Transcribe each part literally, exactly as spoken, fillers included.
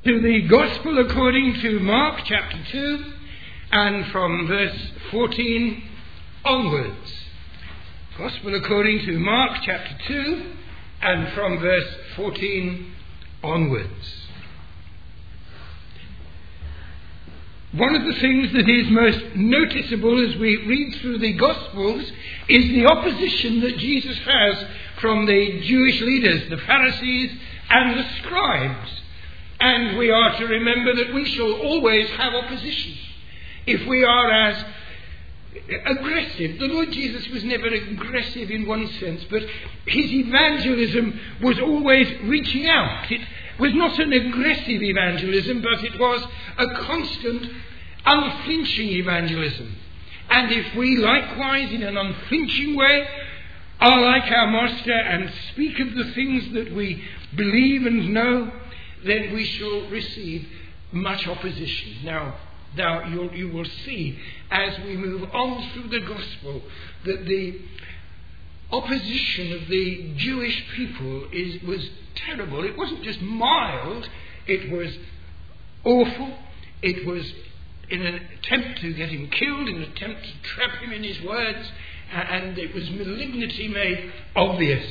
to the Gospel according to Mark chapter two, and from verse fourteen onwards. Gospel according to Mark chapter two, and from verse fourteen onwards. One of the things that is most noticeable as we read through the Gospels is the opposition that Jesus has from the Jewish leaders, the Pharisees and the scribes. And we are to remember that we shall always have opposition. If we are as aggressive, the Lord Jesus was never aggressive in one sense, but his evangelism was always reaching out. It was not an aggressive evangelism, but it was a constant, unflinching evangelism. And if we likewise, in an unflinching way, are like our Master and speak of the things that we believe and know, then we shall receive much opposition. Now, now you'll, you will see as we move on through the Gospel that the opposition of the Jewish people is, was terrible. It wasn't just mild, it was awful. It was in an attempt to get him killed, in an attempt to trap him in his words, and it was malignity made obvious.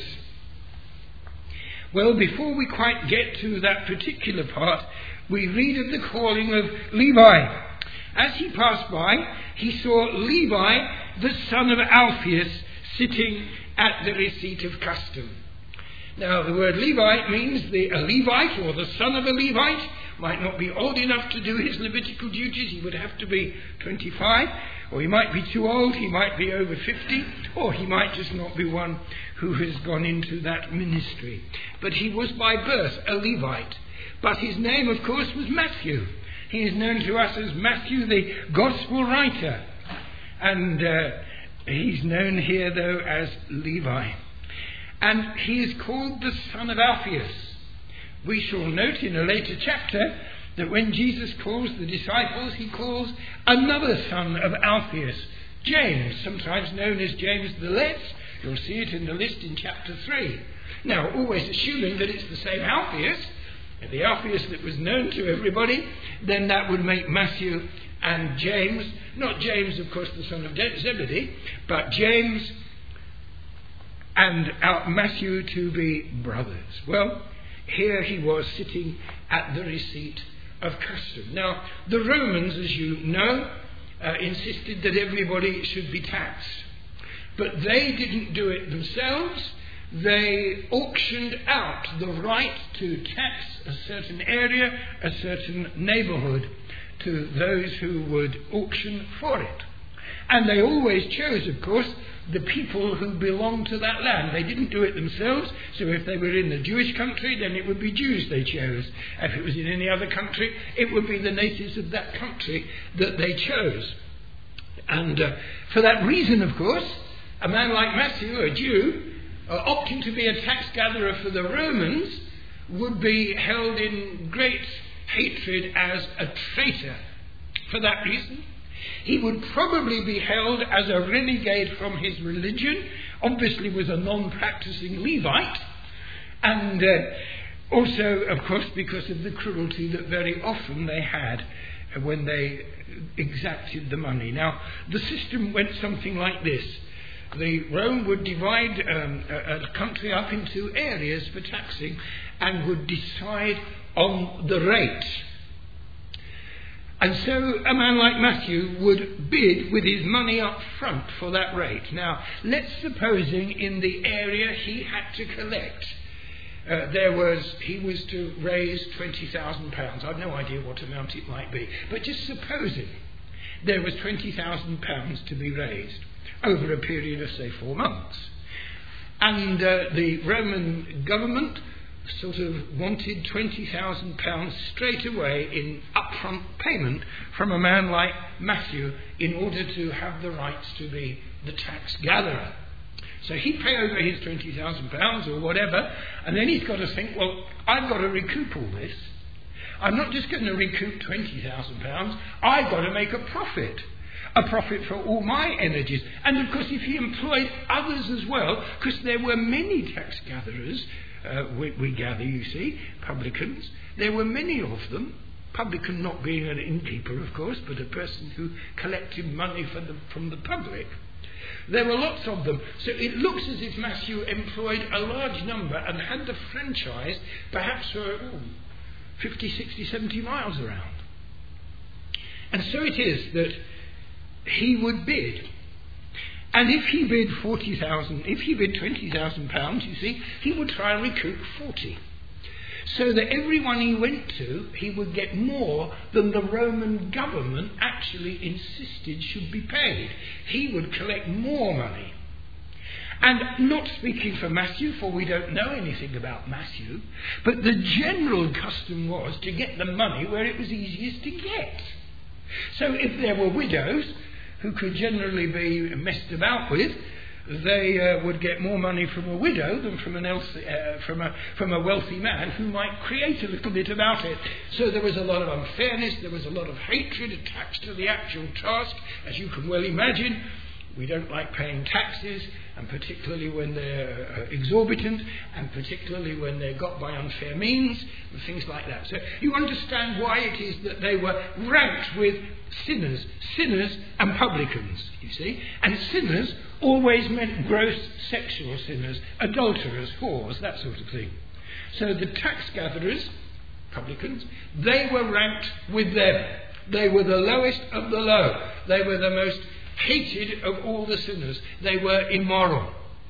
Well, before we quite get to that particular part, we read of the calling of Levi. As he passed by, he saw Levi, the son of Alphaeus, sitting at the receipt of custom. Now, the word Levite means the, a Levite, or the son of a Levite, might not be old enough to do his Levitical duties. He would have to be twenty-five, or he might be too old, he might be over fifty, or he might just not be one who has gone into that ministry. But he was by birth a Levite. But his name, of course, was Matthew. He is known to us as Matthew, the Gospel writer. And uh, he's known here, though, as Levi. And he is called the son of Alphaeus. We shall note in a later chapter that when Jesus calls the disciples, he calls another son of Alphaeus, James, sometimes known as James the Less. You'll see it in the list in chapter three. Now, always assuming that it's the same Alphaeus, the Alphaeus that was known to everybody, then that would make Matthew and James, not James, of course, the son of Zebedee, but James and Matthew to be brothers. Well, here he was sitting at the receipt of custom. Now, the Romans, as you know, uh, insisted that everybody should be taxed. But they didn't do it themselves. They auctioned out the right to tax a certain area, a certain neighbourhood, to those who would auction for it. And they always chose, of course, the people who belonged to that land. They didn't do it themselves, so if they were in the Jewish country, then it would be Jews they chose. If it was in any other country, it would be the natives of that country that they chose. And uh, for that reason, of course, a man like Matthew, a Jew, uh, opting to be a tax gatherer for the Romans, would be held in great hatred as a traitor. For that reason, he would probably be held as a renegade from his religion, obviously was a non-practicing Levite, and uh, also, of course, because of the cruelty that very often they had when they exacted the money. Now, the system went something like this. The Rome would divide um, a, a country up into areas for taxing and would decide on the rate. And so a man like Matthew would bid with his money up front for that rate. Now, let's supposing in the area he had to collect, uh, there was, he was to raise twenty thousand pounds. I've no idea what amount it might be. But just supposing there was twenty thousand pounds to be raised over a period of, say, four months. And uh, the Roman government sort of wanted twenty thousand pounds straight away in upfront payment from a man like Matthew in order to have the rights to be the tax gatherer. So he'd pay over his twenty thousand pounds or whatever, and then he's got to think, well, I've got to recoup all this. I'm not just going to recoup twenty thousand pounds, I've got to make a profit. A profit for all my energies. And of course, if he employed others as well, because there were many tax gatherers uh, we, we gather, you see, publicans. There were many of them. Publican not being an innkeeper, of course, but a person who collected money for the, from the public. There were lots of them. So it looks as if Matthew employed a large number and had the franchise perhaps for oh, fifty, sixty, seventy miles around. And so it is that he would bid. And if he bid forty thousand, if he bid twenty thousand pounds, you see, he would try and recoup forty. So that everyone he went to, he would get more than the Roman government actually insisted should be paid. He would collect more money. And not speaking for Matthew, for we don't know anything about Matthew, but the general custom was to get the money where it was easiest to get. So if there were widows who could generally be messed about with, they uh, would get more money from a widow than from an else, uh, from a from a wealthy man who might create a little bit about it. So there was a lot of unfairness, there was a lot of hatred attached to the actual task, as you can well imagine. We don't like paying taxes, and particularly when they're uh, exorbitant, and particularly when they're got by unfair means, and things like that. So you understand why it is that they were ranked with sinners, sinners and publicans, you see. And sinners always meant gross sexual sinners, adulterers, whores, that sort of thing. So the tax gatherers, publicans, they were ranked with them. They were the lowest of the low. They were the most hated of all the sinners. They were immoral.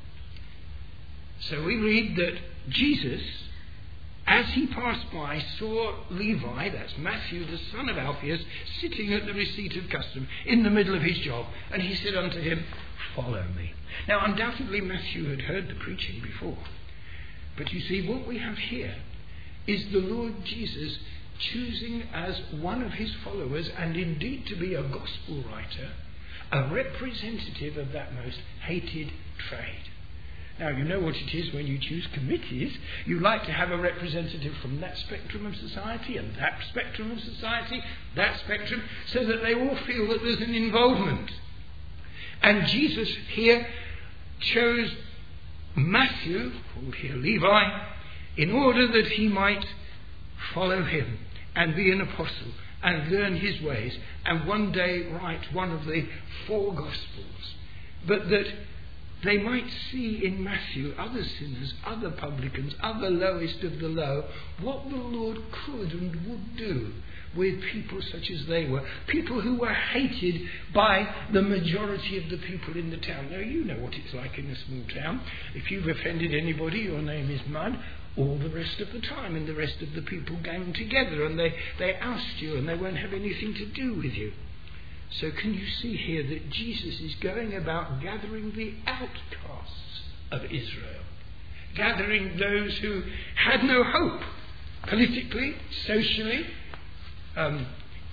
So we read that Jesus, as he passed by, saw Levi, that's Matthew the son of Alphaeus, sitting at the receipt of custom in the middle of his job, and he said unto him, follow me. Now undoubtedly Matthew had heard the preaching before, but you see, what we have here is the Lord Jesus choosing as one of his followers, and indeed to be a gospel writer, a representative of that most hated trade. Now, you know what it is when you choose committees. You like to have a representative from that spectrum of society and that spectrum of society, that spectrum, so that they all feel that there's an involvement. And Jesus here chose Matthew, called here Levi, in order that he might follow him and be an apostle and learn his ways, and one day write one of the four Gospels, but that they might see in Matthew other sinners, other publicans, other lowest of the low, what the Lord could and would do with people such as they were, people who were hated by the majority of the people in the town. Now, you know what it's like in a small town. If you've offended anybody, your name is mud all the rest of the time, and the rest of the people gang together and they, they oust you and they won't have anything to do with you. So can you see here that Jesus is going about gathering the outcasts of Israel, gathering those who had no hope, politically, socially, um,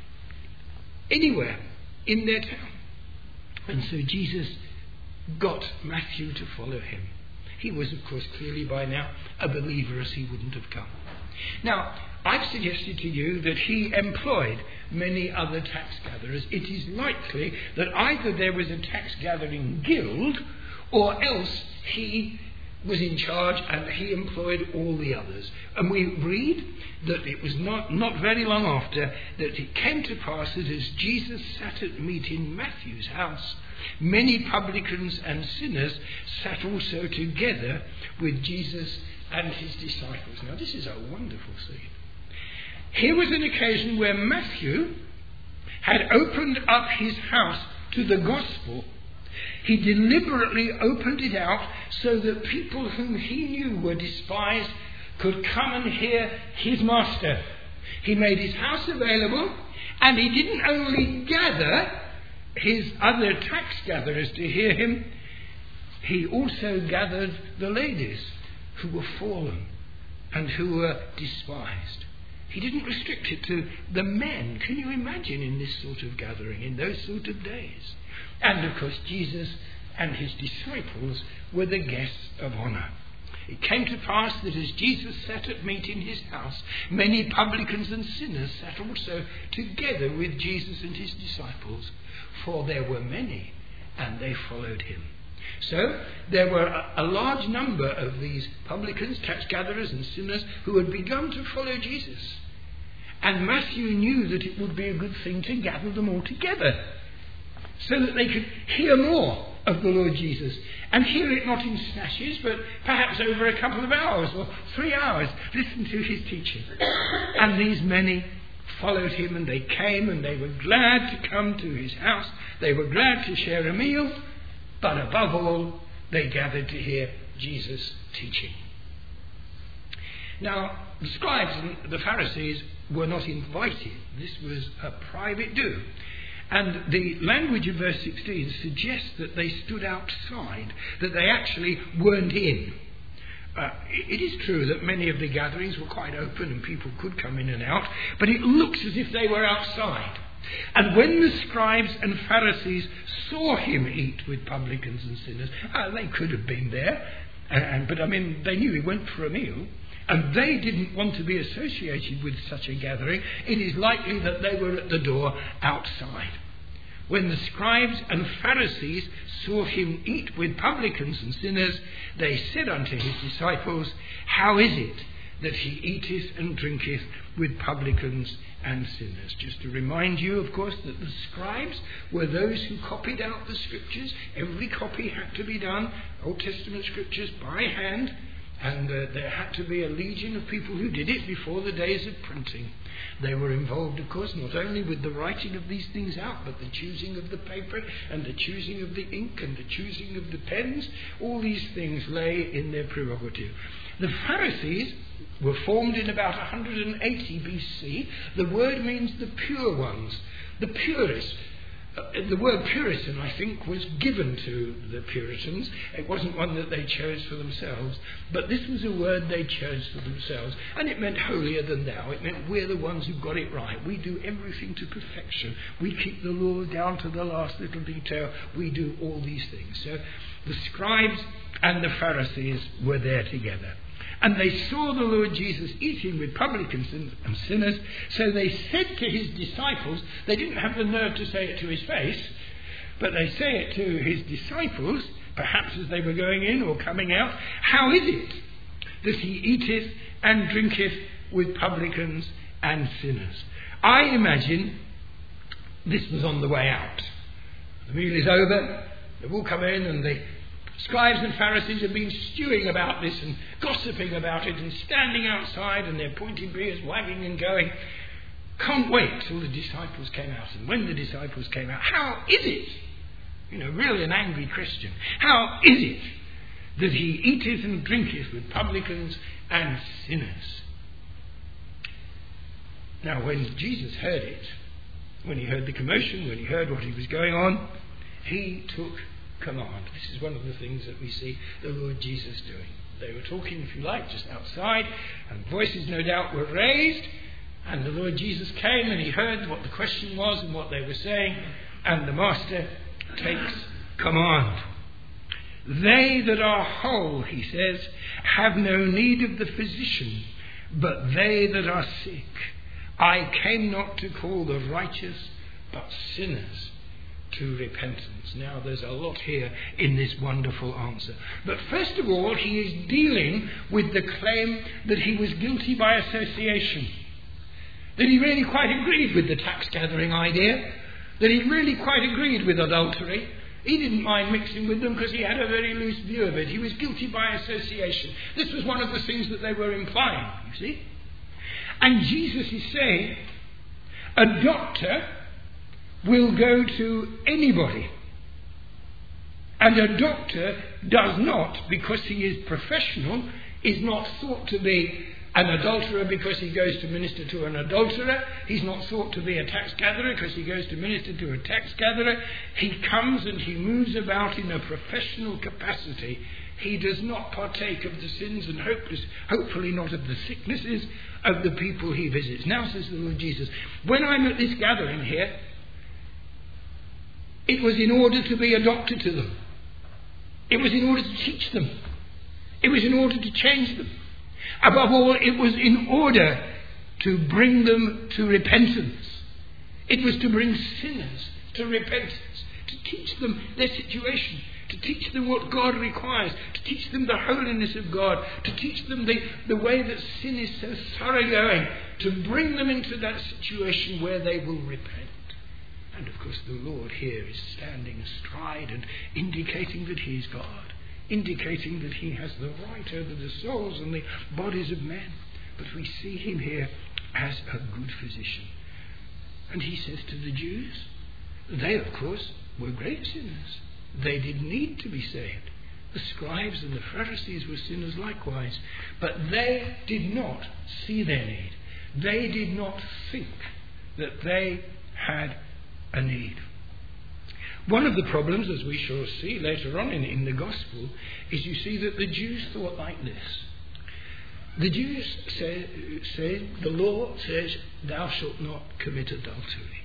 anywhere in their town. And so Jesus got Matthew to follow him. He was, of course, clearly by now a believer, as he wouldn't have come. Now, I've suggested to you that he employed many other tax gatherers. It is likely that either there was a tax gathering guild, or else he was in charge and he employed all the others. And we read that it was not, not very long after that it came to pass that as Jesus sat at meat in Matthew's house, many publicans and sinners sat also together with Jesus and his disciples. Now this is a wonderful scene. Here was an occasion where Matthew had opened up his house to the gospel. He deliberately opened it out so that people whom he knew were despised could come and hear his master. He made his house available, and he didn't only gather his other tax gatherers to hear him, he also gathered the ladies who were fallen and who were despised. He didn't restrict it to the men. Can you imagine in this sort of gathering, in those sort of days? And of course Jesus and his disciples were the guests of honour. It came to pass that as Jesus sat at meat in his house, many publicans and sinners sat also together with Jesus and his disciples, for there were many, and they followed him. So there were a, a large number of these publicans, tax gatherers and sinners who had begun to follow Jesus. And Matthew knew that it would be a good thing to gather them all together so that they could hear more of the Lord Jesus, and hear it not in snatches, but perhaps over a couple of hours or three hours. Listen to his teaching. And these many followed him, and they came, and they were glad to come to his house. They were glad to share a meal, but above all, they gathered to hear Jesus teaching. Now, the scribes and the Pharisees were not invited. This was a private do. And the language of verse sixteen suggests that they stood outside, that they actually weren't in. Uh, it is true that many of the gatherings were quite open and people could come in and out, but it looks as if they were outside. And when the scribes and Pharisees saw him eat with publicans and sinners, uh, they could have been there, and, but I mean, they knew he went for a meal, and they didn't want to be associated with such a gathering. It is likely that they were at the door outside. When the scribes and Pharisees saw him eat with publicans and sinners, they said unto his disciples, How is it that he eateth and drinketh with publicans and sinners? Just to remind you, of course, that the scribes were those who copied out the scriptures. Every copy had to be done, Old Testament scriptures, by hand. And uh, there had to be a legion of people who did it before the days of printing. They were involved, of course, not only with the writing of these things out, but the choosing of the paper and the choosing of the ink and the choosing of the pens. All these things lay in their prerogative. The Pharisees were formed in about one hundred eighty B C. The word means the pure ones, the purest. Uh, the word Puritan, I think, was given to the Puritans. It wasn't one that they chose for themselves, but this was a word they chose for themselves, and it meant holier than thou. It meant we're the ones who got it right. We do everything to perfection. We keep the law down to the last little detail. We do all these things. So the scribes and the Pharisees were there together. And they saw the Lord Jesus eating with publicans and sinners, so they said to his disciples, they didn't have the nerve to say it to his face, but they say it to his disciples, perhaps as they were going in or coming out, How is it that he eateth and drinketh with publicans and sinners? I imagine this was on the way out. The meal is over, they've all come in, and the scribes and Pharisees have been stewing about this and gossiping about it and standing outside, and their pointy beards wagging and going, can't wait till the disciples came out. And when the disciples came out, how is it, you know, really an angry Christian, how is it that he eateth and drinketh with publicans and sinners? Now, when Jesus heard it, when he heard the commotion, when he heard what he was going on, he took command. This is one of the things that we see the Lord Jesus doing. They were talking, if you like, just outside, and voices no doubt were raised, and the Lord Jesus came and he heard what the question was and what they were saying, and the Master takes command. They that are whole, he says, have no need of the physician, but they that are sick. I came not to call the righteous, but sinners to repentance. Now, there's a lot here in this wonderful answer. But first of all, he is dealing with the claim that he was guilty by association. That he really quite agreed with the tax gathering idea. That he really quite agreed with adultery. He didn't mind mixing with them because he had a very loose view of it. He was guilty by association. This was one of the things that they were implying, you see. And Jesus is saying, a doctor will go to anybody. And a doctor does not, because he is professional, is not thought to be an adulterer because he goes to minister to an adulterer. He's not thought to be a tax gatherer because he goes to minister to a tax gatherer. He comes and he moves about in a professional capacity. He does not partake of the sins and hopeless, hopefully not of the sicknesses of the people he visits. Now, says the Lord Jesus, when I'm at this gathering here, it was in order to be a doctor to them. It was in order to teach them. It was in order to change them. Above all, it was in order to bring them to repentance. It was to bring sinners to repentance, to teach them their situation, to teach them what God requires, to teach them the holiness of God, to teach them the, the way that sin is so thoroughgoing, to bring them into that situation where they will repent. And of course the Lord here is standing astride and indicating that he is God, indicating that he has the right over the souls and the bodies of men. But we see him here as a good physician. And he says to the Jews, they of course were great sinners. They did need to be saved. The scribes and the Pharisees were sinners likewise. But they did not see their need. They did not think that they had a need. One of the problems, as we shall see later on in, in the Gospel, is you see that the Jews thought like this. The Jews say, say, the law says, thou shalt not commit adultery.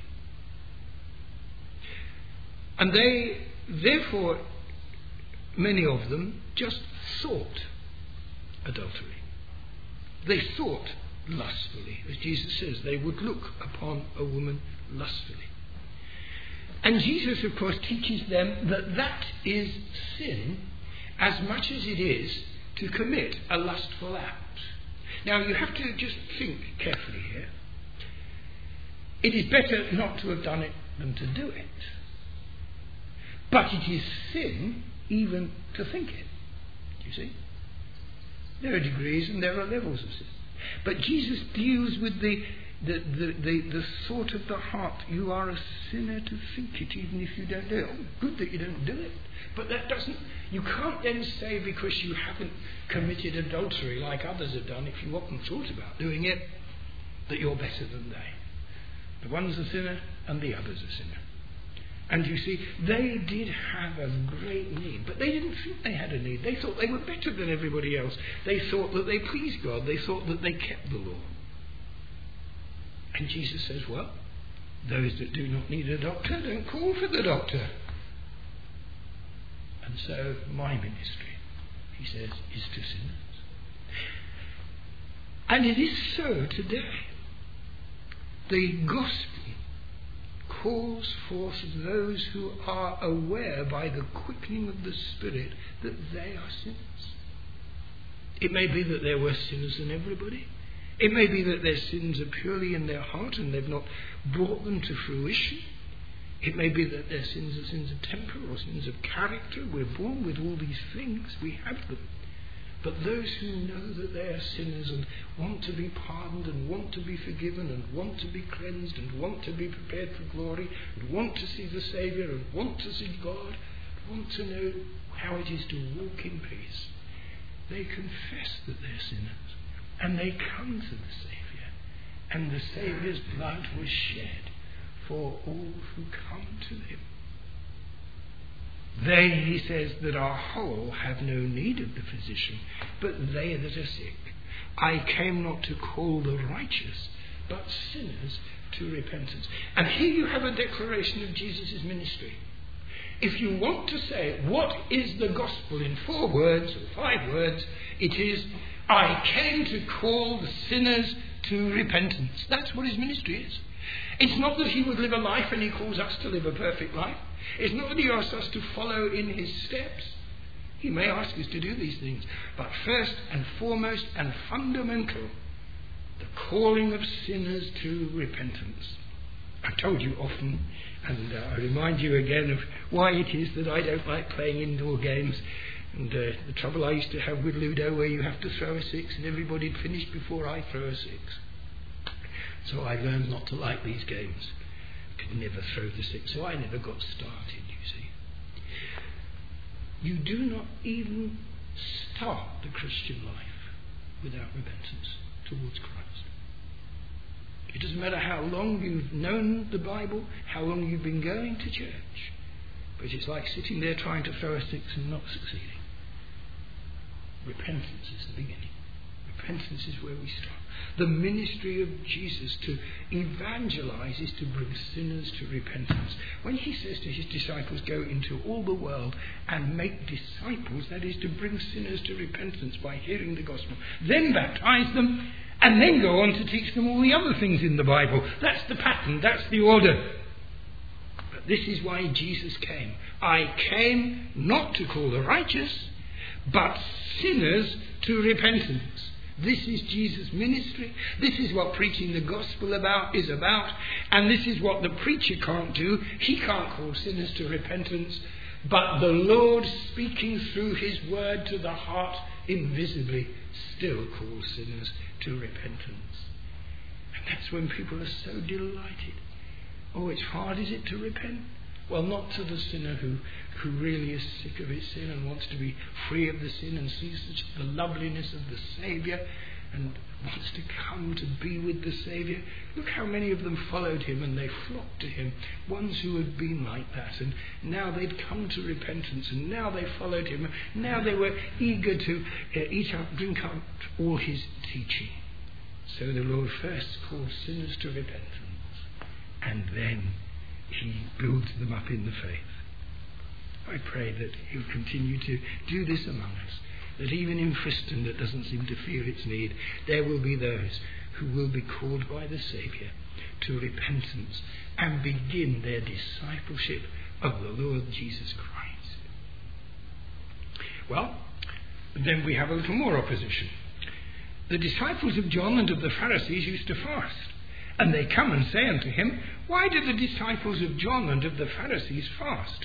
And they, therefore, many of them just thought adultery. They thought lustfully. As Jesus says, they would look upon a woman lustfully. And Jesus, of course, teaches them that that is sin as much as it is to commit a lustful act. Now, you have to just think carefully here. It is better not to have done it than to do it. But it is sin even to think it. Do you see? There are degrees and there are levels of sin. But Jesus deals with the The, the, the, the thought of the heart. You are a sinner to think it, even if you don't do it. Oh, good that you don't do it. But that doesn't, you can't then say because you haven't committed adultery like others have done, if you haven't thought about doing it, that you're better than they. The one's a sinner and the other's a sinner. And you see, they did have a great need, but they didn't think they had a need. They thought they were better than everybody else. They thought that they pleased God. They thought that they kept the law. And Jesus says, well, those that do not need a doctor don't call for the doctor. And so my ministry, he says, is to sinners. And it is so today. The gospel calls forth those who are aware by the quickening of the Spirit that they are sinners. It may be that they're worse sinners than everybody. It may be that their sins are purely in their heart and they've not brought them to fruition. It may be that their sins are sins of temper or sins of character. We're born with all these things. We have them. But those who know that they are sinners and want to be pardoned and want to be forgiven and want to be cleansed and want to be prepared for glory and want to see the Saviour and want to see God, want to know how it is to walk in peace, they confess that they're sinners. And they come to the Saviour. And the Saviour's blood was shed for all who come to him. They, he says, that are whole have no need of the physician, but they that are sick. I came not to call the righteous, but sinners to repentance. And here you have a declaration of Jesus' ministry. If you want to say, what is the gospel in four words or five words, it is, I came to call the sinners to repentance. That's what his ministry is. It's not that he would live a life and he calls us to live a perfect life. It's not that he asks us to follow in his steps. He may ask us to do these things. But first and foremost and fundamental, the calling of sinners to repentance. I've told you often, and uh, I remind you again of why it is that I don't like playing indoor games. And uh, the trouble I used to have with Ludo, where you have to throw a six and everybody'd finished before I throw a six. So I learned not to like these games. I could never throw the six, so I never got started, you see. You do not even start the Christian life without repentance towards Christ. It doesn't matter how long you've known the Bible, how long you've been going to church, but it's like sitting there trying to throw a six and not succeeding. Repentance is the beginning. Repentance is where we start. The ministry of Jesus to evangelize is to bring sinners to repentance. When he says to his disciples, go into all the world and make disciples, that is to bring sinners to repentance by hearing the gospel, then baptize them, and then go on to teach them all the other things in the Bible. That's the pattern, that's the order. But this is why Jesus came. I came not to call the righteous, but sinners to repentance. This is Jesus' ministry. This is what preaching the gospel about is about. And this is what the preacher can't do. He can't call sinners to repentance. But the Lord, speaking through his word to the heart invisibly, still calls sinners to repentance. And that's when people are so delighted. Oh, it's hard, is it, to repent? Well, not to the sinner who, who really is sick of his sin and wants to be free of the sin and sees the loveliness of the Saviour and wants to come to be with the Saviour. Look how many of them followed him and they flocked to him, ones who had been like that, and now they'd come to repentance, and now they followed him, now they were eager to uh, eat up, drink up all his teaching. So the Lord first calls sinners to repentance, and then he builds them up in the faith. I pray that he'll continue to do this among us, that even in Friston that doesn't seem to feel its need, there will be those who will be called by the Saviour to repentance and begin their discipleship of the Lord Jesus Christ. Well, then we have a little more opposition. The disciples of John and of the Pharisees used to fast. And they come and say unto him, Why do the disciples of John and of the Pharisees fast,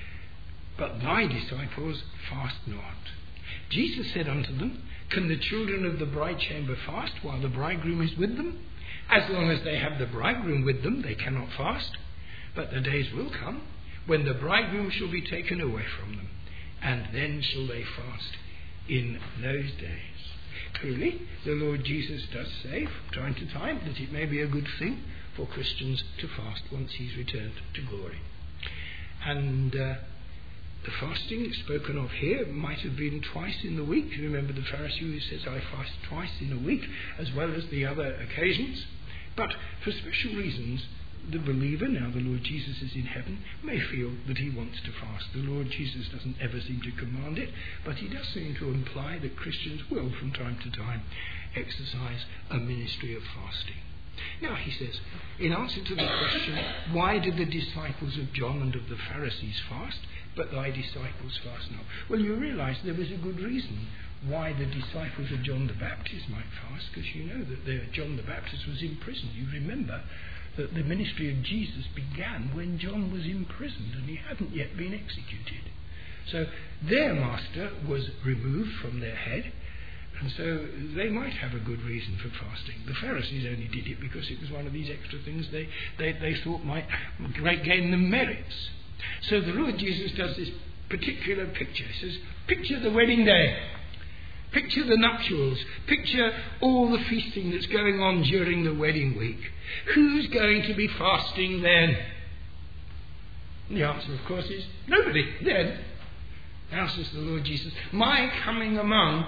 but thy disciples fast not? Jesus said unto them, Can the children of the bride chamber fast while the bridegroom is with them? As long as they have the bridegroom with them, they cannot fast. But the days will come when the bridegroom shall be taken away from them, and then shall they fast in those days. Clearly, the Lord Jesus does say from time to time that it may be a good thing for Christians to fast once he's returned to glory. And uh, the fasting spoken of here might have been twice in the week. You remember the Pharisee who says, I fast twice in a week, as well as the other occasions. But for special reasons, the believer, now the Lord Jesus is in heaven, may feel that he wants to fast. The Lord Jesus doesn't ever seem to command it, but he does seem to imply that Christians will from time to time exercise a ministry of fasting. Now he says, in answer to the question, why did the disciples of John and of the Pharisees fast, but thy disciples fast not? Well, you realise there was a good reason why the disciples of John the Baptist might fast, because you know that the, John the Baptist was imprisoned. You remember that the ministry of Jesus began when John was imprisoned and he hadn't yet been executed. So their master was removed from their head, and so they might have a good reason for fasting. The Pharisees only did it because it was one of these extra things they, they, they thought might gain them merits. So the Lord Jesus does this particular picture. He says, picture the wedding day. Picture the nuptials. Picture all the feasting that's going on during the wedding week. Who's going to be fasting then? And the answer, of course, is nobody then. Now says the Lord Jesus, my coming among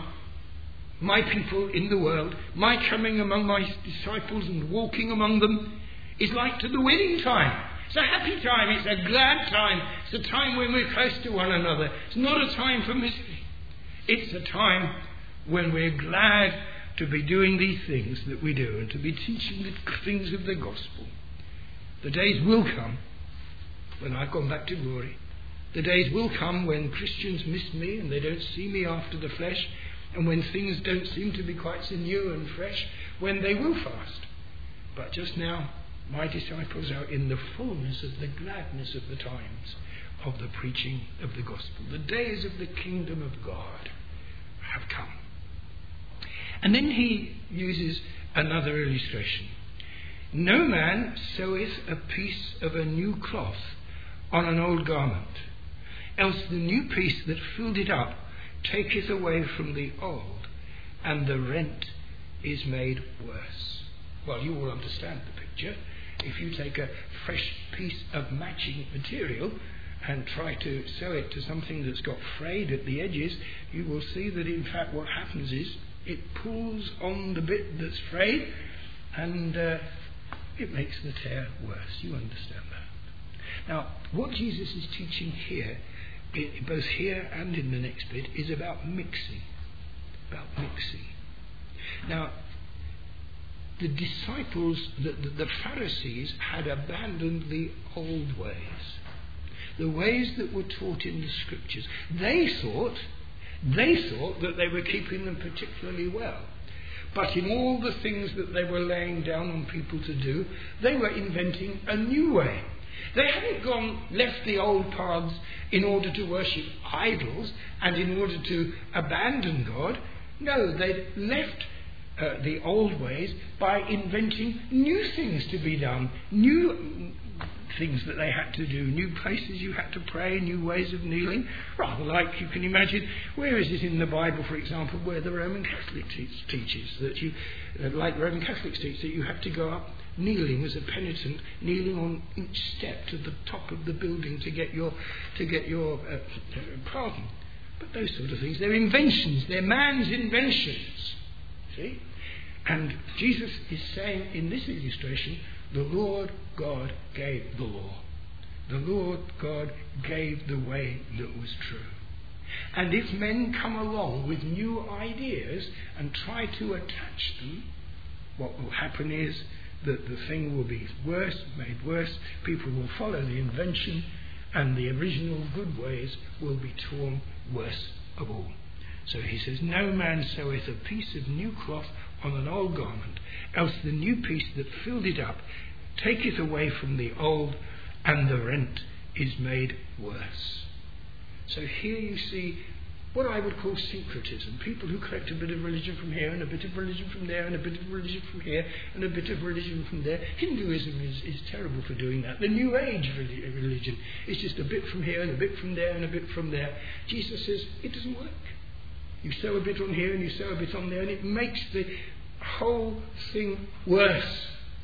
my people in the world, my coming among my disciples and walking among them is like to the wedding time. It's a happy time. It's a glad time. It's a time when we're close to one another. It's not a time for misery. It's a time when we're glad to be doing these things that we do and to be teaching the things of the gospel. The days will come when I've gone back to glory. The days will come when Christians miss me and they don't see me after the flesh, and when things don't seem to be quite so new and fresh, when they will fast. But just now, my disciples are in the fullness of the gladness of the times of the preaching of the gospel. The days of the kingdom of God have come. And then he uses another illustration. No man seweth a piece of a new cloth on an old garment, else the new piece that filled it up taketh away from the old, and the rent is made worse. Well, you all understand the picture. If you take a fresh piece of matching material and try to sew it to something that's got frayed at the edges, you will see that in fact what happens is it pulls on the bit that's frayed, and uh, it makes the tear worse. You understand that? Now, what Jesus is teaching here, both here and in the next bit, is about mixing. About mixing. Now, the disciples, the, the, the Pharisees had abandoned the old ways. the ways that were taught in the Scriptures. They thought, they thought that they were keeping them particularly well. But in all the things that they were laying down on people to do, they were inventing a new way. They hadn't gone, left the old paths in order to worship idols and in order to abandon God. No, they'd left uh, the old ways by inventing new things to be done, new things that they had to do, new places you had to pray, new ways of kneeling, rather like you can imagine. Where is it in the Bible, for example, where the Roman Catholic te- teaches that you, uh, like Roman Catholics teach, that you have to go up kneeling as a penitent, kneeling on each step to the top of the building to get your to get your uh, pardon. But those sort of things, they're inventions, they're man's inventions. See? And Jesus is saying in this illustration, the Lord God gave the law. The Lord God gave the way that was true. And if men come along with new ideas and try to attach them, what will happen is that the thing will be worse, made worse. People will follow the invention, and the original good ways will be torn worst of all. So he says, no man seweth a piece of new cloth on an old garment, else the new piece that filled it up taketh away from the old, and the rent is made worse. So here you see what I would call syncretism. People who collect a bit of religion from here and a bit of religion from there and a bit of religion from here and a bit of religion from there. Hinduism is, is terrible for doing that. The New Age religion is just a bit from here and a bit from there and a bit from there. Jesus says it doesn't work. You sow a bit on here and you sow a bit on there, and it makes the whole thing worse.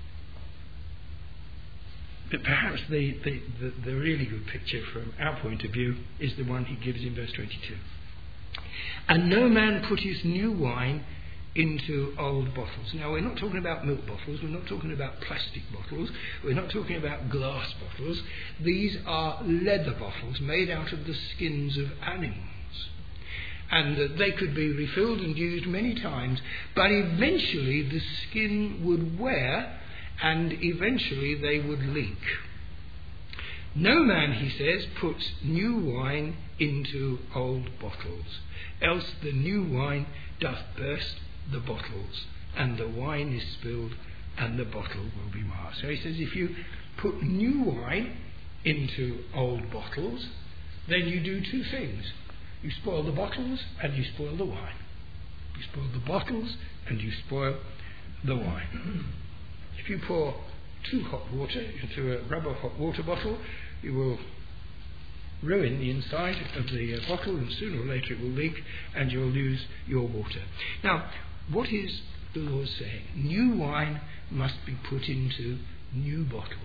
But perhaps the, the, the, the really good picture from our point of view is the one he gives in verse twenty-two. And no man putteth new wine into old bottles. Now, we're not talking about milk bottles, we're not talking about plastic bottles, we're not talking about glass bottles. These are leather bottles made out of the skins of animals. And uh, they could be refilled and used many times, but eventually the skin would wear and eventually they would leak. No man, he says, puts new wine into old bottles, else the new wine doth burst the bottles, and the wine is spilled, and the bottle will be marred. So he says, if you put new wine into old bottles, then you do two things. You spoil the bottles and you spoil the wine. You spoil the bottles and you spoil the wine. If you pour too hot water into a rubber hot water bottle, you will ruin the inside of the uh, bottle, and sooner or later it will leak and you'll lose your water. Now, what is the Lord saying? New wine must be put into new bottles.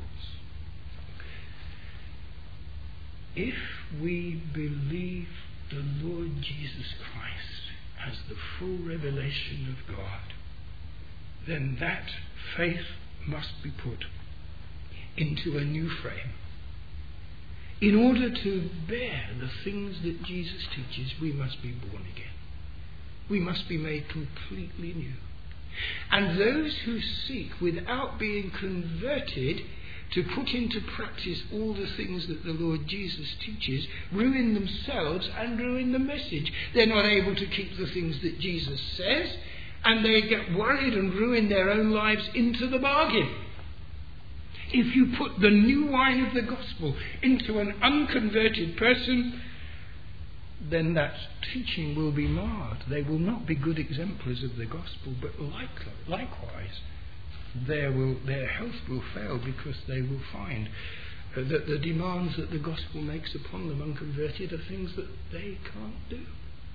If we believe the Lord Jesus Christ as the full revelation of God, then that faith must be put into a new frame. In order to bear the things that Jesus teaches, we must be born again. We must be made completely new. And those who seek, without being converted, to put into practice all the things that the Lord Jesus teaches, ruin themselves and ruin the message. They're not able to keep the things that Jesus says, and they get worried and ruin their own lives into the bargain. If you put the new wine of the gospel into an unconverted person, then that teaching will be marred. They will not be good exemplars of the gospel, but likewise, their, will, their health will fail, because they will find uh, that the demands that the gospel makes upon them unconverted are things that they can't do.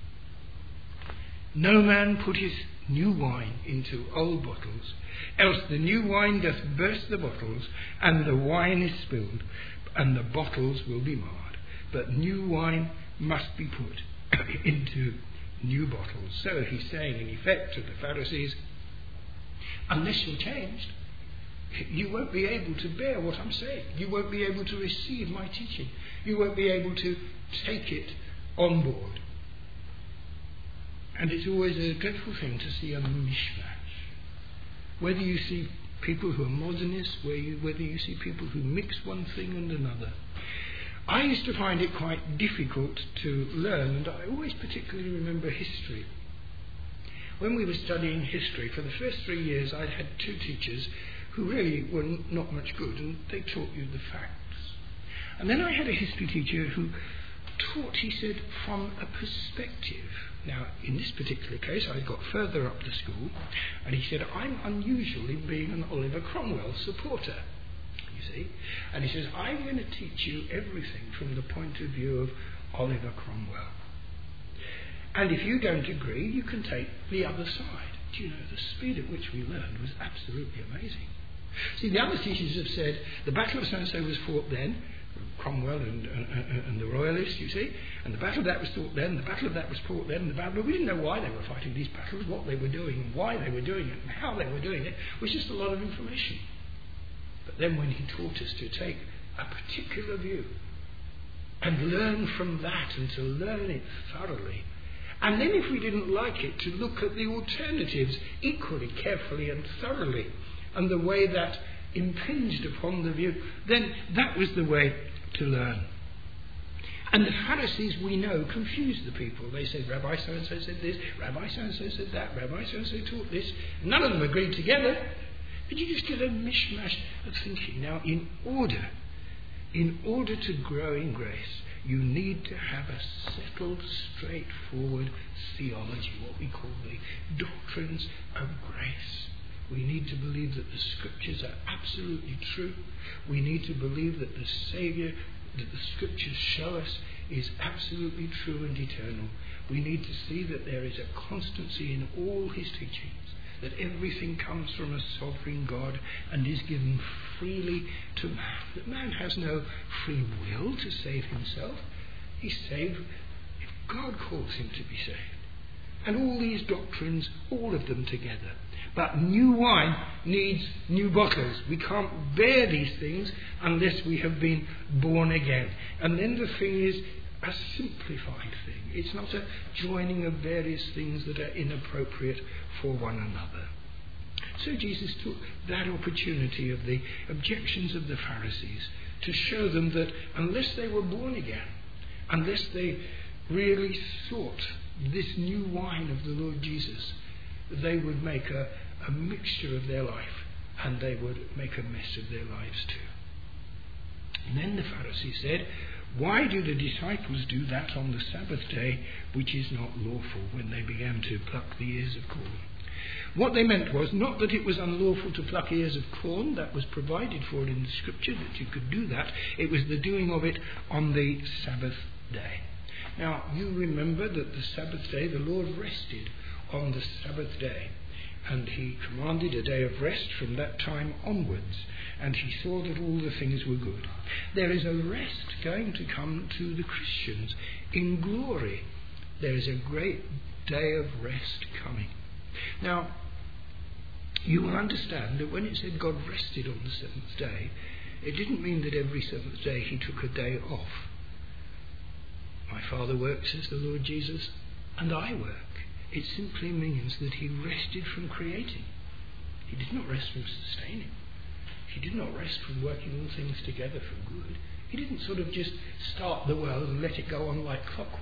No man putteth new wine into old bottles, else the new wine doth burst the bottles, and the wine is spilled, and the bottles will be marred. But new wine must be put into new bottles. So he's saying, in effect, to the Pharisees, unless you're changed, you won't be able to bear what I'm saying. You won't be able to receive my teaching. You won't be able to take it on board. And it's always a dreadful thing to see a mishmash. Whether you see people who are modernists, whether you see people who mix one thing and another. I used to find it quite difficult to learn, and I always particularly remember history. When we were studying history, for the first three years I'd had two teachers who really were n- not much good, and they taught you the facts. And then I had a history teacher who taught, he said, from a perspective. Now, in this particular case, I got further up the school, and he said, I'm unusual in being an Oliver Cromwell supporter, you see. And he says, I'm going to teach you everything from the point of view of Oliver Cromwell. And if you don't agree, you can take the other side. Do you know, the speed at which we learned was absolutely amazing. See, the other teachers have said, the Battle of so-and-so was fought then, Cromwell and, and, and the Royalists, you see, and the battle of that was fought then, the battle of that was fought then, the battle, but we didn't know why they were fighting these battles, what they were doing, and why they were doing it, and how they were doing it. It was just a lot of information. But then when he taught us to take a particular view and learn from that, and to learn it thoroughly, and then if we didn't like it, to look at the alternatives equally carefully and thoroughly, and the way that impinged upon the view, then that was the way to learn. And the Pharisees, we know, confused the people. They said, Rabbi so-and-so said this, Rabbi so-and-so said that, Rabbi so-and-so taught this. None of them agreed together. But you just get a mishmash of thinking. Now, in order, in order to grow in grace, you need to have a settled, straightforward theology, what we call the doctrines of grace. We need to believe that the Scriptures are absolutely true. We need to believe that the Saviour, that the Scriptures show us, is absolutely true and eternal. We need to see that there is a constancy in all his teachings, that everything comes from a sovereign God and is given freely to man. That man has no free will to save himself. He's saved if God calls him to be saved. And all these doctrines, all of them together. But new wine needs new bottles. We can't bear these things unless we have been born again. And then the thing is a simplified thing. It's not a joining of various things that are inappropriate for one another. So Jesus took that opportunity of the objections of the Pharisees to show them that unless they were born again, unless they really sought this new wine of the Lord Jesus, they would make a, a mixture of their life, and they would make a mess of their lives too. And then the Pharisees said, why do the disciples do that on the Sabbath day, which is not lawful, when they began to pluck the ears of corn? What they meant was not that it was unlawful to pluck ears of corn, that was provided for in the Scripture, that you could do that. It was the doing of it on the Sabbath day. Now, you remember that the Sabbath day, the Lord rested on the Sabbath day, and he commanded a day of rest from that time onwards, and he saw that all the things were good. There is a rest going to come to the Christians in glory. There is a great day of rest coming. Now, you will understand that when it said God rested on the seventh day, it didn't mean that every seventh day he took a day off. My Father works, says the Lord Jesus, and I work. It simply means that he rested from creating. He did not rest from sustaining. He did not rest from working all things together for good. He didn't sort of just start the world and let it go on like clockwork.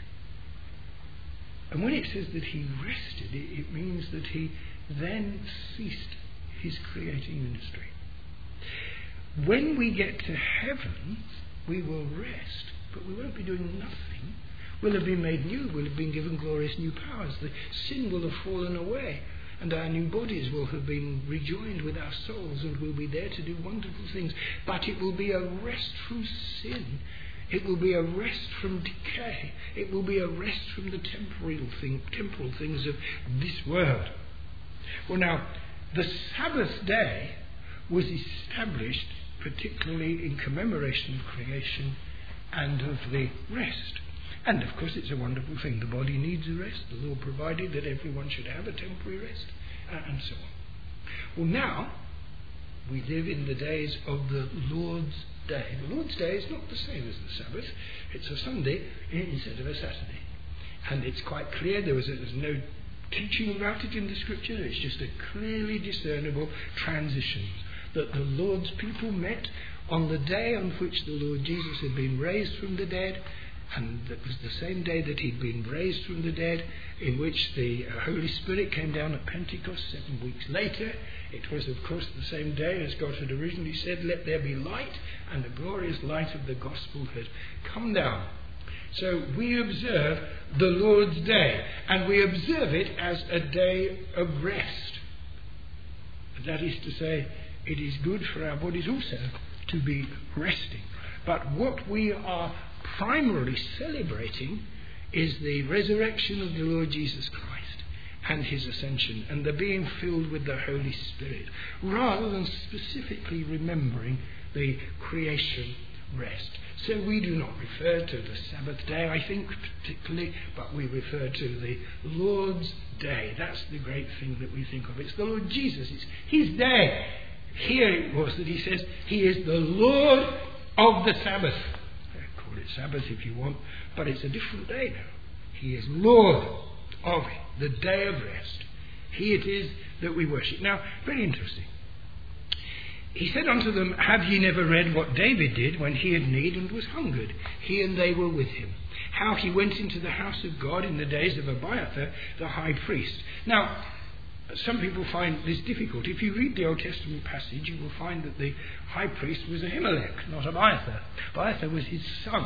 And when it says that he rested, it, it means that he then ceased his creating ministry. When we get to heaven, we will rest, but we won't be doing nothing. We'll have been made new. We'll have been given glorious new powers. The sin will have fallen away, and our new bodies will have been rejoined with our souls, and we'll be there to do wonderful things. But it will be a rest from sin. It will be a rest from decay. It will be a rest from the temporal, thing, temporal things of this world. Well, now, the Sabbath day was established particularly in commemoration of creation and of the rest. And of course it's a wonderful thing. The body needs a rest. The Lord provided that everyone should have a temporary rest, uh, and so on. Well, now we live in the days of the Lord's Day. The Lord's Day is not the same as the Sabbath. It's a Sunday instead of a Saturday. And it's quite clear, there was a, there's no teaching about it in the Scripture. It's just a clearly discernible transition, that the Lord's people met on the day on which the Lord Jesus had been raised from the dead, and that was the same day that he'd been raised from the dead, in which the Holy Spirit came down at Pentecost seven weeks later. It was, of course, the same day as God had originally said, "Let there be light," and the glorious light of the gospel had come down. So we observe the Lord's Day, and we observe it as a day of rest. That is to say, it is good for our bodies also to be resting. But what we are primarily celebrating is the resurrection of the Lord Jesus Christ and his ascension and the being filled with the Holy Spirit, rather than specifically remembering the creation rest. So we do not refer to the Sabbath day, I think, particularly, but we refer to the Lord's Day. That's the great thing that we think of. It's the Lord Jesus. It's his day. Here it was that he says he is the Lord of the Sabbath. Call it Sabbath if you want, but it's a different day now. He is Lord of it, the day of rest. He it is that we worship. Now, very interesting. He said unto them, "Have ye never read what David did when he had need and was hungered? He and they were with him. How he went into the house of God in the days of Abiathar the high priest." Now, some people find this difficult. If you read the Old Testament passage, you will find that the high priest was Ahimelech, not Abiathar. Abiathar was his son.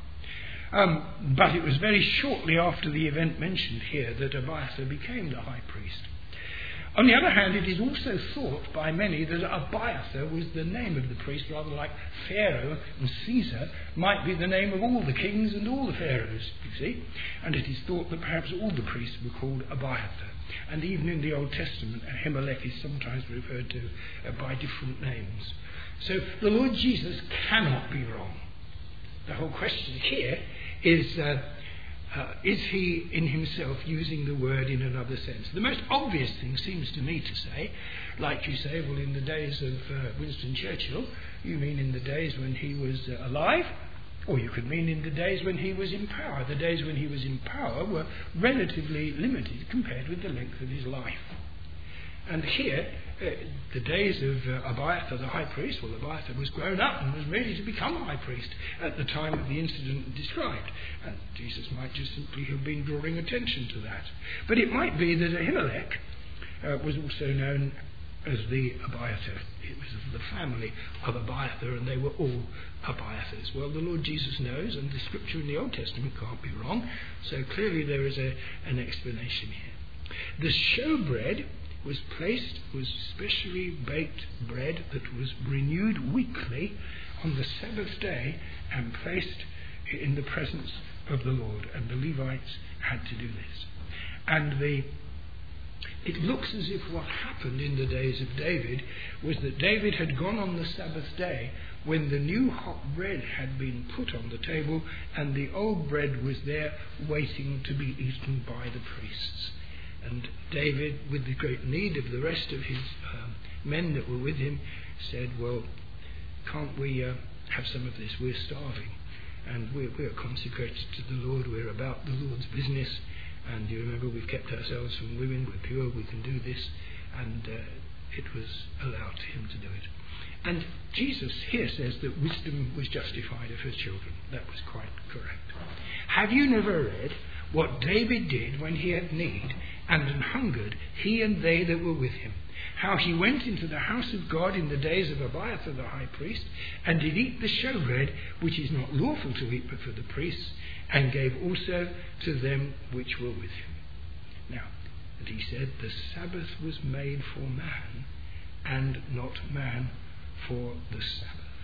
Um, but it was very shortly after the event mentioned here that Abiathar became the high priest. On the other hand, it is also thought by many that Abiathar was the name of the priest, rather like Pharaoh and Caesar might be the name of all the kings and all the pharaohs, you see. And it is thought that perhaps all the priests were called Abiathar. And even in the Old Testament, Ahimelech is sometimes referred to uh, by different names. So the Lord Jesus cannot be wrong. The whole question here is... Uh, Uh, is he in himself using the word in another sense? The most obvious thing seems to me to say, like you say, well, in the days of uh, Winston Churchill, you mean in the days when he was uh, alive, or you could mean in the days when he was in power. The days when he was in power were relatively limited compared with the length of his life. And here, uh, the days of uh, Abiathar the high priest, well, Abiathar was grown up and was ready to become high priest at the time of the incident described. And Jesus might just simply have been drawing attention to that. But it might be that Ahimelech uh, was also known as the Abiathar. It was of the family of Abiathar, and they were all Abiathars. Well, the Lord Jesus knows, and the scripture in the Old Testament can't be wrong, so clearly there is a, an explanation here. The showbread was placed, was specially baked bread that was renewed weekly on the Sabbath day and placed in the presence of the Lord, and the Levites had to do this. And the it looks as if what happened in the days of David was that David had gone on the Sabbath day when the new hot bread had been put on the table and the old bread was there waiting to be eaten by the priests. And David, with the great need of the rest of his um, men that were with him, said, well, can't we uh, have some of this? We're starving. And we're, we're consecrated to the Lord. We're about the Lord's business. And you remember, we've kept ourselves from women. We're pure. We can do this. And uh, it was allowed to him to do it. And Jesus here says that wisdom was justified of her children. That was quite correct. Have you never read what David did when he had need and an hungered, he and they that were with him? How he went into the house of God in the days of Abiathar the high priest, and did eat the showbread, which is not lawful to eat but for the priests, and gave also to them which were with him. Now, and he said, the Sabbath was made for man, and not man for the Sabbath.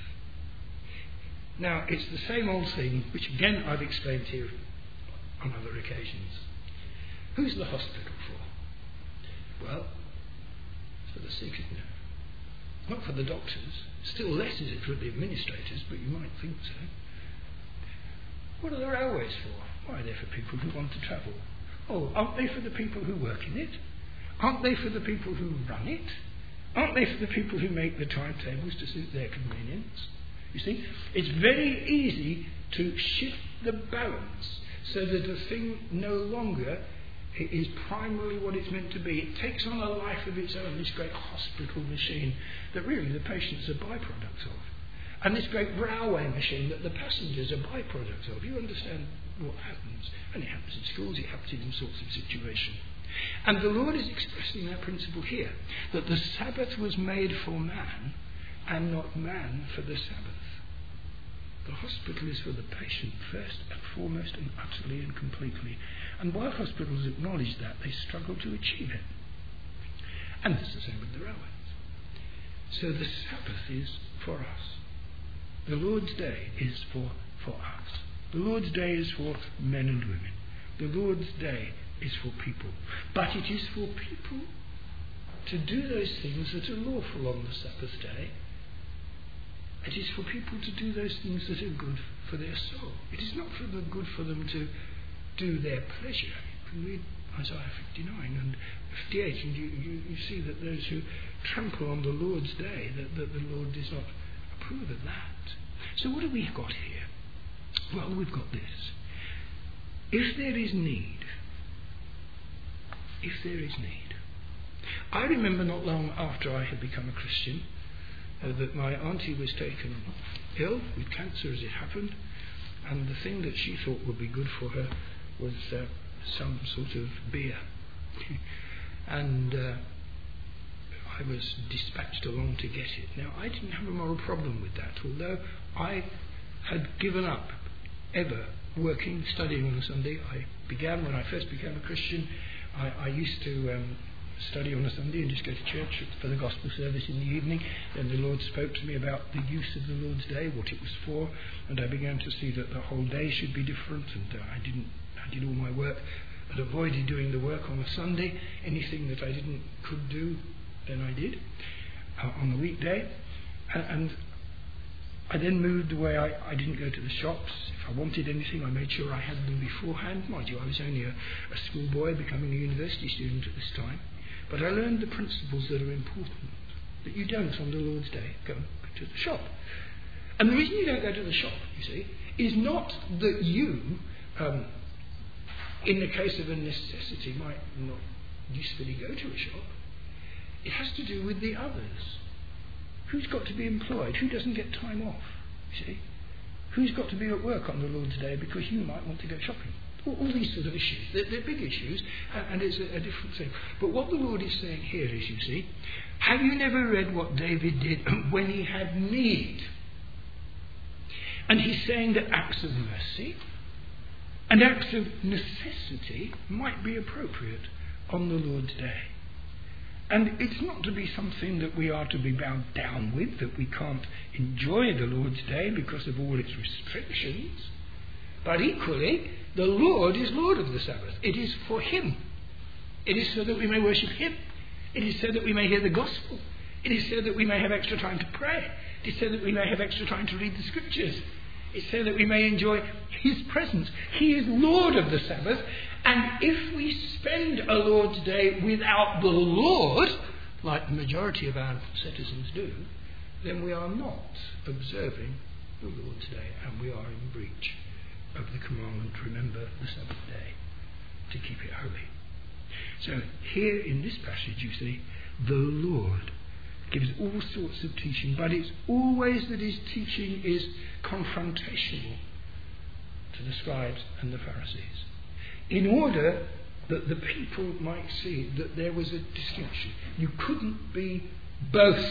Now, it's the same old thing, which again I've explained here on other occasions. Who's the hospital for? Well, for the sick, isn't it? Not for the doctors. Still less is it for the administrators, but you might think so. What are the railways for? Why, they're for people who want to travel. Oh, aren't they for the people who work in it? Aren't they for the people who run it? Aren't they for the people who make the timetables to suit their convenience? You see, it's very easy to shift the balance so that a thing no longer is primarily what it's meant to be. It takes on a life of its own, this great hospital machine that really the patients are byproducts of. and this great railway machine that the passengers are byproducts of. You understand what happens. And it happens in schools, it happens in all sorts of situations. And the Lord is expressing that principle here, that the Sabbath was made for man and not man for the Sabbath. The hospital is for the patient first and foremost and utterly and completely. And while hospitals acknowledge that, they struggle to achieve it. And it's the same with the railways. So the Sabbath is for us. The Lord's Day is for, for us. The Lord's Day is for men and women. The Lord's Day is for people. But it is for people to do those things that are lawful on the Sabbath day. It is for people to do those things that are good for their soul. It is not for the good for them to do their pleasure. You can read Isaiah fifty-nine and fifty-eight, and you, you, you see that those who trample on the Lord's day, that, that the Lord does not approve of that. So what have we got here? Well, we've got this. If there is need, if there is need. I remember not long after I had become a Christian uh, that my auntie was taken ill with cancer, as it happened, and the thing that she thought would be good for her was uh, some sort of beer. and uh, I was dispatched along to get it. Now, I didn't have a moral problem with that, although I had given up ever working, studying on a Sunday. I began, when I first became a Christian, I, I used to um, study on a Sunday and just go to church for the gospel service in the evening. Then the Lord spoke to me about the use of the Lord's Day, what it was for, and I began to see that the whole day should be different, and uh, I didn't, I did all my work and avoided doing the work on a Sunday. Anything that I didn't could do, then I did uh, on the weekday, and, and I then moved away. I, I didn't go to the shops. If I wanted anything, I made sure I had them beforehand. Mind you, I was only a, a schoolboy becoming a university student at this time. But I learned the principles that are important, that you don't on the Lord's Day go to the shop. And the reason you don't go to the shop, you see, is not that you, um, in the case of a necessity, might not usefully go to a shop. It has to do with the others. Who's got to be employed? Who doesn't get time off? You see? Who's got to be at work on the Lord's Day because you might want to go shopping? All, all these sort of issues. They're, they're big issues, and, and it's a, a different thing. But what the Lord is saying here is, you see, have you never read what David did when he had need? And he's saying that acts of mercy and acts of necessity might be appropriate on the Lord's Day. And it's not to be something that we are to be bound down with, that we can't enjoy the Lord's Day because of all its restrictions. But equally, the Lord is Lord of the Sabbath. It is for Him. It is so that we may worship Him. It is so that we may hear the gospel. It is so that we may have extra time to pray. It is so that we may have extra time to read the scriptures. It's so that we may enjoy His presence. He is Lord of the Sabbath. And if we spend a Lord's Day without the Lord, like the majority of our citizens do, then we are not observing the Lord's Day, and we are in breach of the commandment to remember the Sabbath day, to keep it holy. So here in this passage, you see, the Lord gives all sorts of teaching, but it's always that His teaching is confrontational to the scribes and the Pharisees, in order that the people might see that there was a distinction. You couldn't be both.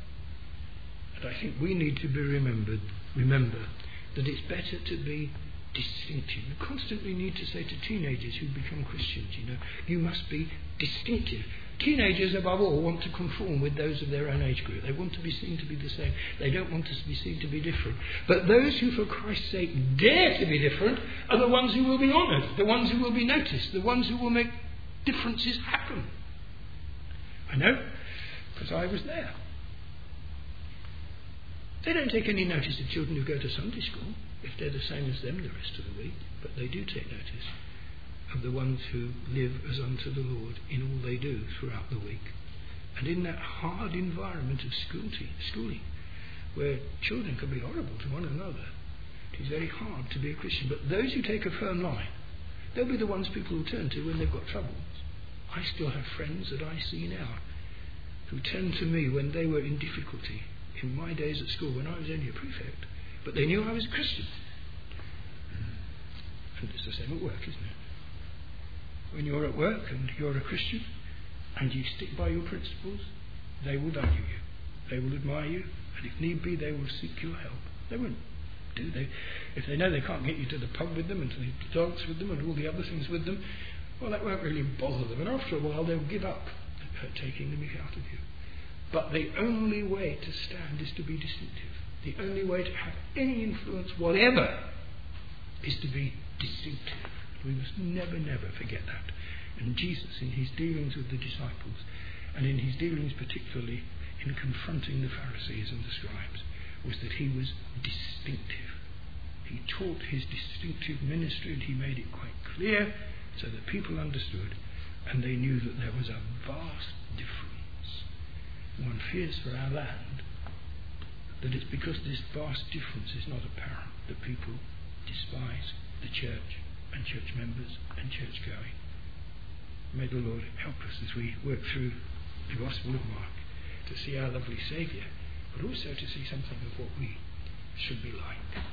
And I think we need to be remembered, remember that it's better to be distinctive. You constantly need to say to teenagers who become Christians, you know, you must be distinctive. Teenagers, above all, want to conform with those of their own age group. They want to be seen to be the same. They don't want to be seen to be different. But those who, for Christ's sake, dare to be different are the ones who will be honoured, the ones who will be noticed, the ones who will make differences happen. I know, because I was there. They don't take any notice of children who go to Sunday school, if they're the same as them the rest of the week, but they do take notice of the ones who live as unto the Lord in all they do throughout the week. And in that hard environment of school te- schooling, where children can be horrible to one another, it is very hard to be a Christian. But those who take a firm line, they'll be the ones people will turn to when they've got troubles. I still have friends that I see now who turn to me when they were in difficulty in my days at school when I was only a prefect, but they knew I was a Christian. And it's the same at work, isn't it? When you're at work and you're a Christian and you stick by your principles, they will value you. They will admire you, and if need be, they will seek your help. They won't do they if they know they can't get you to the pub with them and to the dance with them and all the other things with them, well, that won't really bother them, and after a while they'll give up at taking the mick out of you. But the only way to stand is to be distinctive. The only way to have any influence whatever is to be distinctive. We must never, never forget that. And Jesus, in his dealings with the disciples, and in his dealings particularly in confronting the Pharisees and the scribes, was that he was distinctive. He taught his distinctive ministry, and he made it quite clear so that people understood, and they knew that there was a vast difference. One fears for our land that it's because this vast difference is not apparent that people despise the church and church members and church going. May the Lord help us as we work through the Gospel of Mark to see our lovely Saviour, but also to see something of what we should be like.